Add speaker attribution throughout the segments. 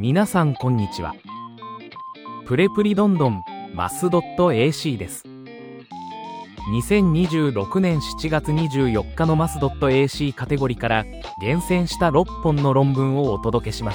Speaker 1: 皆さんこんにちは。プレプリどんどんマス .ac です。2026年7月24日のマス .ac カテゴリーから厳選した6本の論文をお届けします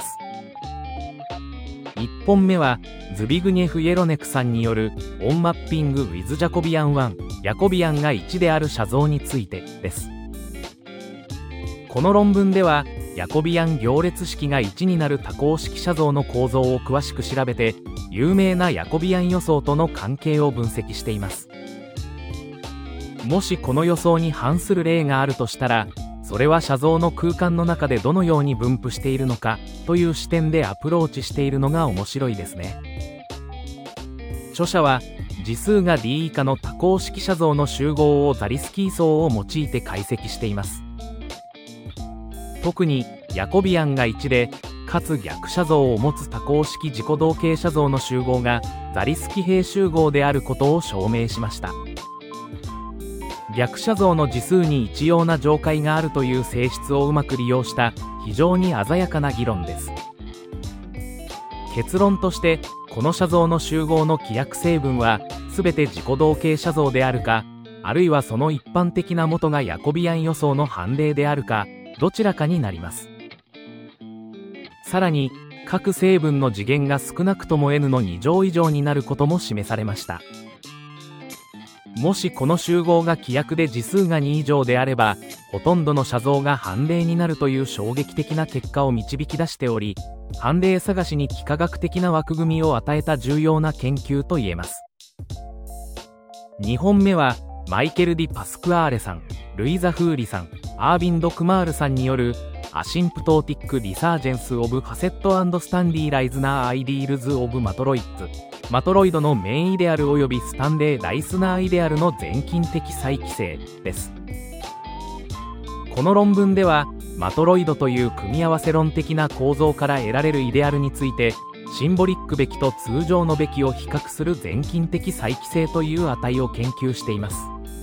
Speaker 1: 。1本目はズビグニェフ・イエロネクさんによるオンマッピング with ジャコビアン1、ヤコビアンが1である写像についてです。この論文ではヤコビアン行列式が1になる多項式写像の構造を詳しく調べて、有名なヤコビアン予想との関係を分析しています。もしこの予想に反する例があるとしたら、それは写像の空間の中でどのように分布しているのかという視点でアプローチしているのが面白いですね。著者は次数が D 以下の多項式写像の集合をザリスキー層を用いて解析しています。特にヤコビアンが1でかつ逆写像を持つ多項式自己同型写像の集合がザリスキ平集合であることを証明しました。逆写像の次数に一様な上階があるという性質をうまく利用した非常に鮮やかな議論です。結論として、この写像の集合の規約成分は全て自己同型写像であるか、あるいはその一般的な元がヤコビアン予想の判例であるか、どちらかになります。さらに各成分の次元が少なくとも n の2乗以上になることも示されました。もしこの集合が規約で次数が2以上であれば、ほとんどの写像が判例になるという衝撃的な結果を導き出しており、判例探しに幾何学的な枠組みを与えた重要な研究といえます。2本目はマイケル・ディ・パスクアーレさん、ルイザ・フーリさん、アービンド・クマールさんによるアシンプトーティック・リサージェンス・オブ・ファセット&スタンディーライズナー・アイディールズ・オブ・マトロイッズ、マトロイドのメインイデアルおよびスタンレー・ライスナーイデアルの全近的再帰性です。この論文ではマトロイドという組み合わせ論的な構造から得られるイデアルについて、シンボリックべきと通常のべきを比較する全近的再帰性という値を研究しています。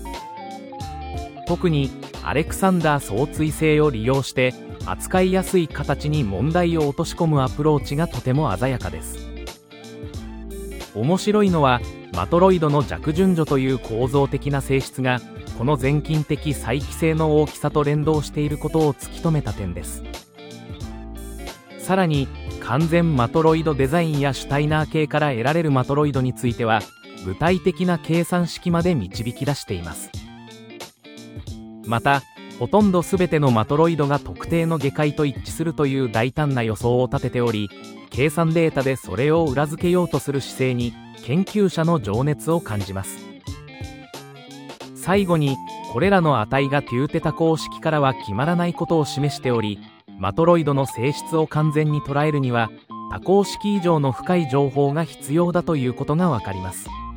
Speaker 1: 特にアレクサンダー相対性を利用して扱いやすい形に問題を落とし込むアプローチがとても鮮やかです。面白いのはマトロイドの弱順序という構造的な性質がこの全近的再帰性の大きさと連動していることを突き止めた点です。さらに完全マトロイドデザインやシュタイナー系から得られるマトロイドについては具体的な計算式まで導き出しています。またほとんど全てのマトロイドが特定の下界と一致するという大胆な予想を立てており、計算データでそれを裏付けようとする姿勢に研究者の情熱を感じます。最後にこれらの値がテューテ多項式からは決まらないことを示しており、マトロイドの性質を完全に捉えるには多項式以上の深い情報が必要だということがわかります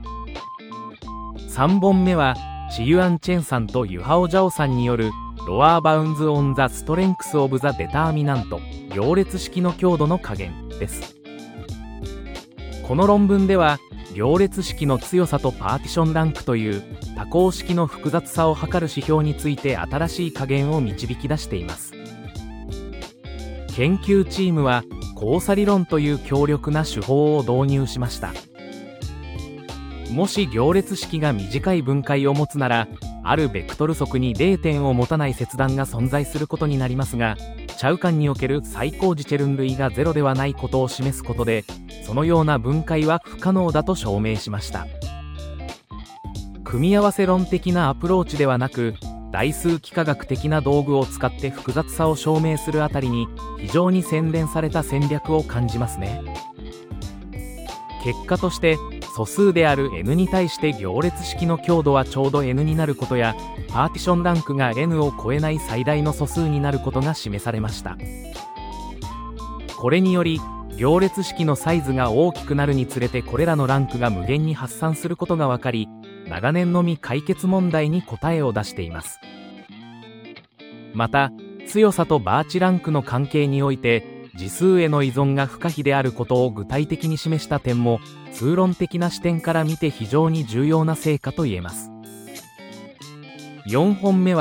Speaker 1: 。3本目はチユアン・チェンさんとユハオ・ジャオさんによるロアーバウンズ・オン・ザ・ストレンクス・オブ・ザ・デターミナント行列式の強度の加減です。この論文では行列式の強さとパーティションランクという多項式の複雑さを測る指標について新しい加減を導き出しています。研究チームは交差理論という強力な手法を導入しました。もし行列式が短い分解を持つなら、あるベクトル則に0点を持たない切断が存在することになりますが、チャウカンにおける最高次チェルン類が0ではないことを示すことで、そのような分解は不可能だと証明しました。組み合わせ論的なアプローチではなく、代数幾何学的な道具を使って複雑さを証明するあたりに非常に洗練された戦略を感じますね。結果として素数である n に対して行列式の強度はちょうど n になることや、パーティションランクが n を超えない最大の素数になることが示されました。これにより行列式のサイズが大きくなるにつれてこれらのランクが無限に発散することが分かり、長年のみ解決問題に答えを出しています。また強さとバーチランクの関係において次数への依存が不可避であることを具体的に示した点も通論的な視点から見て非常に重要な成果と言えます。4本目は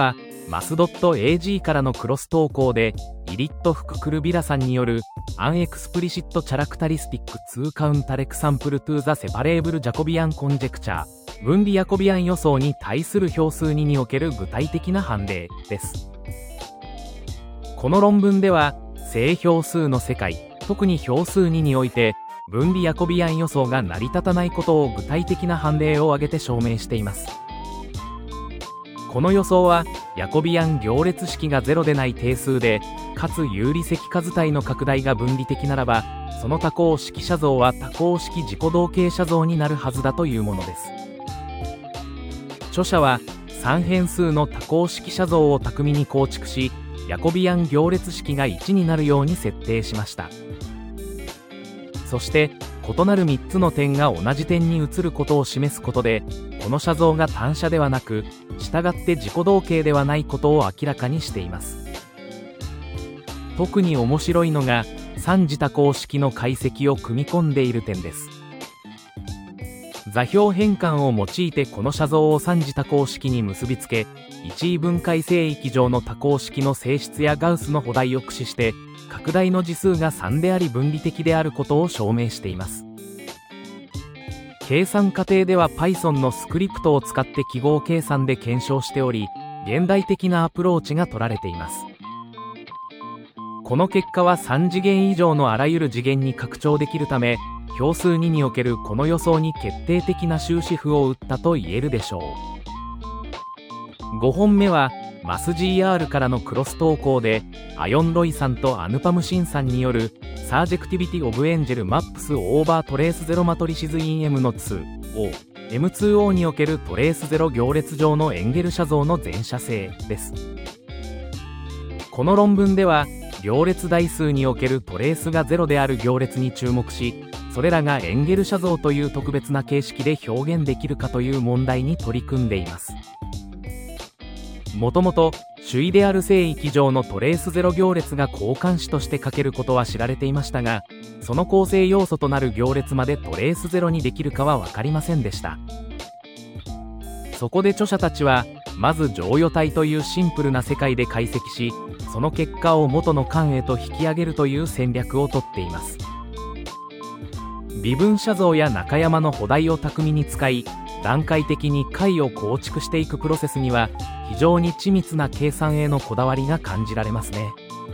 Speaker 1: マス .ag からのクロス投稿で、イリット・フククルビラさんによるアンエクスプリシット・チャラクタリスティック・ツーカウンタレクサンプル・トゥ・ザ・セパレーブル・ジャコビアン・コンジェクチャー、分離ヤコビアン予想に対する票数2における具体的な判例です。この論文では、正票数の世界、特に票数2において、分離ヤコビアン予想が成り立たないことを具体的な判例を挙げて証明しています。この予想は、ヤコビアン行列式が0でない定数で、かつ有理積数体の拡大が分離的ならば、その多項式写像は多項式自己同型写像になるはずだというものです。著者は、3変数の多項式写像を巧みに構築し、ヤコビアン行列式が1になるように設定しました。そして、異なる3つの点が同じ点に移ることを示すことで、この写像が単写ではなく、従って自己同型ではないことを明らかにしています。特に面白いのが、3次多項式の解析を組み込んでいる点です。座標変換を用いてこの写像を3次多項式に結びつけ、一位分解聖域上の多項式の性質やガウスの補題を駆使して、拡大の次数が3であり分離的であることを証明しています。計算過程では Python のスクリプトを使って記号計算で検証しており、現代的なアプローチが取られています。この結果は3次元以上のあらゆる次元に拡張できるため、票数2におけるこの予想に決定的な終止符を打ったと言えるでしょう。5本目は、マス GR からのクロス投稿で、アヨンロイさんとアヌパムシンさんによる、サージェクティビティオブエンジェルマップスオーバートレースゼロマトリシズイン M の2を、M2O におけるトレースゼロ行列上のエンゲル写像の全写性です。この論文では、行列代数におけるトレースが0である行列に注目し、それらがエンゲル写像という特別な形式で表現できるかという問題に取り組んでいます。もともと、主イデアル聖域上のトレースゼロ行列が交換子として書けることは知られていましたが、その構成要素となる行列までトレースゼロにできるかは分かりませんでした。そこで著者たちは、まず剰余体というシンプルな世界で解析し、その結果を元の間へと引き上げるという戦略をとっています。微分写像や中山の補題を巧みに使い、段階的に解を構築していくプロセスには、非常に緻密な計算へのこだわりが感じられますね。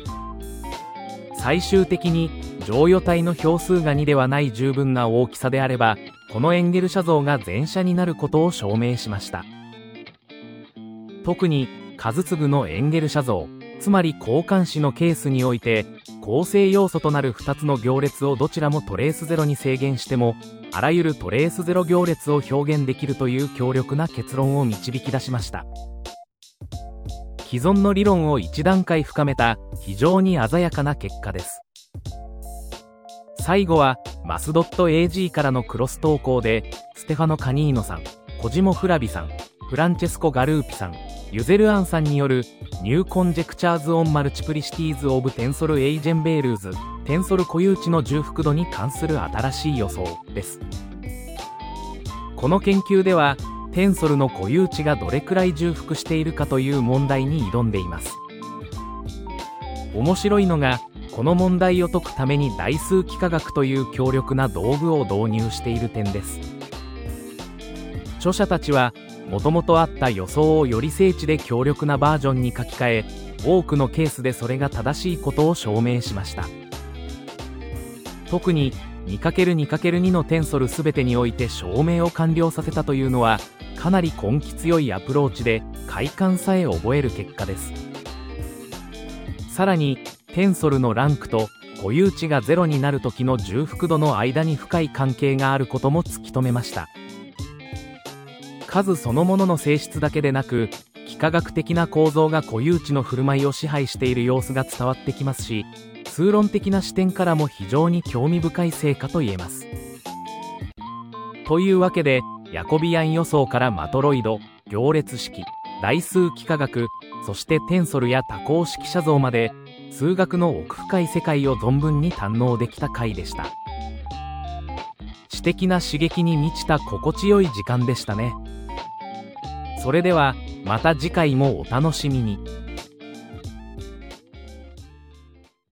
Speaker 1: 最終的に、剰余体の票数が2ではない十分な大きさであれば、このエンゲル写像が全写になることを証明しました。特に、数次のエンゲル写像、つまり交換子のケースにおいて、構成要素となる2つの行列をどちらもトレースゼロに制限しても、あらゆるトレースゼロ行列を表現できるという強力な結論を導き出しました。既存の理論を一段階深めた非常に鮮やかな結果です。最後はマス .ag からのクロス投稿で、ステファノ・カニーノさん、コジモ・フラビさん、フランチェスコ・ガルーピさん、ユゼルアンさんによるニューコンジェクチャーズ・オン・マルチプリシティーズ・オブ・テンソル・エイジェンベールーズ、テンソル固有値の重複度に関する新しい予想です。この研究では、テンソルの固有値がどれくらい重複しているかという問題に挑んでいます。面白いのが、この問題を解くために代数幾何学という強力な道具を導入している点です。著者たちは、もともとあった予想をより精緻で強力なバージョンに書き換え、多くのケースでそれが正しいことを証明しました。特に 2×2×2 のテンソルすべてにおいて証明を完了させたというのは、かなり根気強いアプローチで快感さえ覚える結果です。さらに、テンソルのランクと固有値が0になる時の重複度の間に深い関係があることも突き止めました。数そのものの性質だけでなく、幾何学的な構造が固有値の振る舞いを支配している様子が伝わってきますし、数論的な視点からも非常に興味深い成果と言えます。というわけで、ヤコビアン予想からマトロイド、行列式、代数幾何学、そしてテンソルや多項式写像まで、数学の奥深い世界を存分に堪能できた回でした。知的な刺激に満ちた心地よい時間でしたね。それでは、 また次回もお楽しみに。